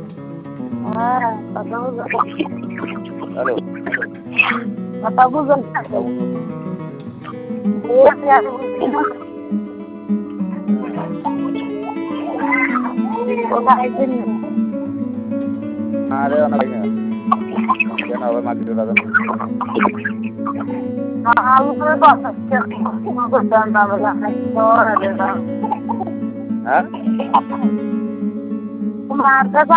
Halo. Matabuzo Ada anak ini. Jangan awal mati dulu kan. Hah?